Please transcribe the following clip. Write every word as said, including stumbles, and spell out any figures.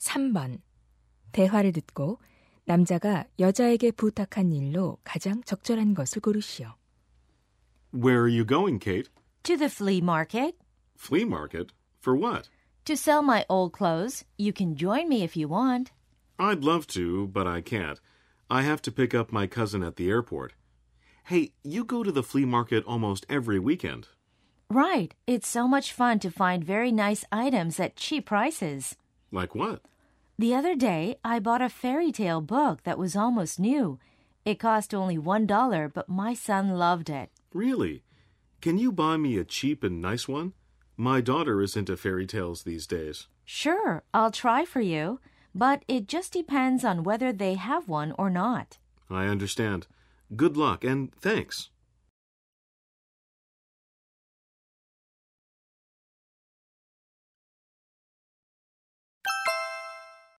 삼 번. 대화를 듣고 남자가 여자에게 부탁한 일로 가장 적절한 것을 고르시오. Where are you going, Kate? To the flea market. Flea market? For what? To sell my old clothes. You can join me if you want. I'd love to, but I can't. I have to pick up my cousin at the airport. Hey, you go to the flea market almost every weekend. Right. It's so much fun to find very nice items at cheap prices. Like what? The other day, I bought a fairy tale book that was almost new. It cost only one dollar, but my son loved it. Really? Can you buy me a cheap and nice one? My daughter is into fairy tales these days. Sure, I'll try for you, but it just depends on whether they have one or not. I understand. Good luck and thanks.